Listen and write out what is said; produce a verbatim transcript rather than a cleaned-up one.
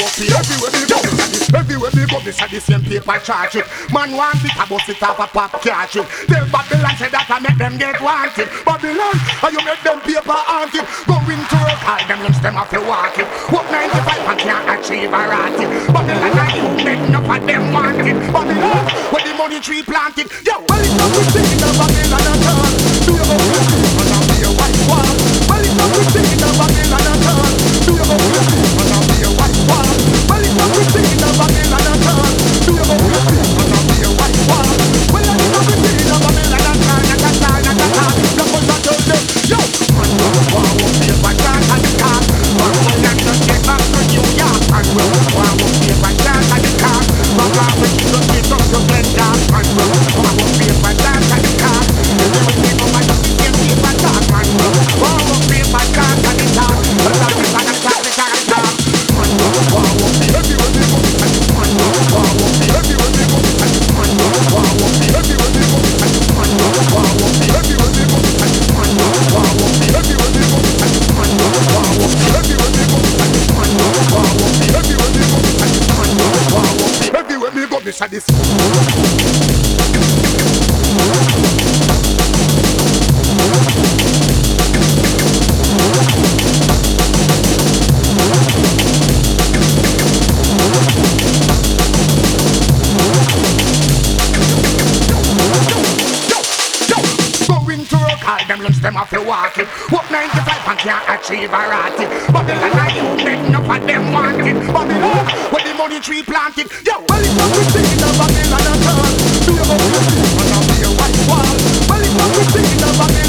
up here. Everywhere me go, everywhere me go, this a the same paper charge. Man want it, I bust it off a pop catch. Tell Babylon say that I make them get wanted. Babylon, how you make them paper haunted? Going to work, all them lunch them off the walk it. Work ninety-five and can't achieve a ratchet. Babylon, I you make enough of them wanted. Babylon, where the money tree planted. Yo, well it's not good thing in Babylon at all. Do you know where and I'll be a white wall. Well it's not good thing in Babylon at all. Do you know where and I'll be a white wall. Well it's not good thing in Babylon at all. Do you know where and I'll be a white wall. Well it's not good thing in Babylon at all. Not at all, not at all. The boys are told them, yo, man will war won't be a bad chance at the car. Man will not just get back to New York. Man will war won't be a bad chance at the car. Man will just get up to get down. Man will war won't be a bad chance at the car. You will be no matter if you be a bad chance. Man will war won't be a bad chance at the car. But that is not a chance at the car. Man will war won't be everywhere we go. Man will war won't be everywhere we go. Man will war won't be everywhere we go. Man will war won't be everywhere we go. Man will war won't be everywhere we go. Man will war won't be everywhere we go. Man will war won't be everywhere we go. Man will war won't be everywhere we go. This is this. All them lunch them off the walk it. Work ninety-five and can't achieve a ratchet. Babylon I you make enough of them wanted. Babylon where the money tree planted. Yo, well it's not good thing in the Babylon at all. Do you know where and I'll be a white wall. Well it's not good thing in the Babylon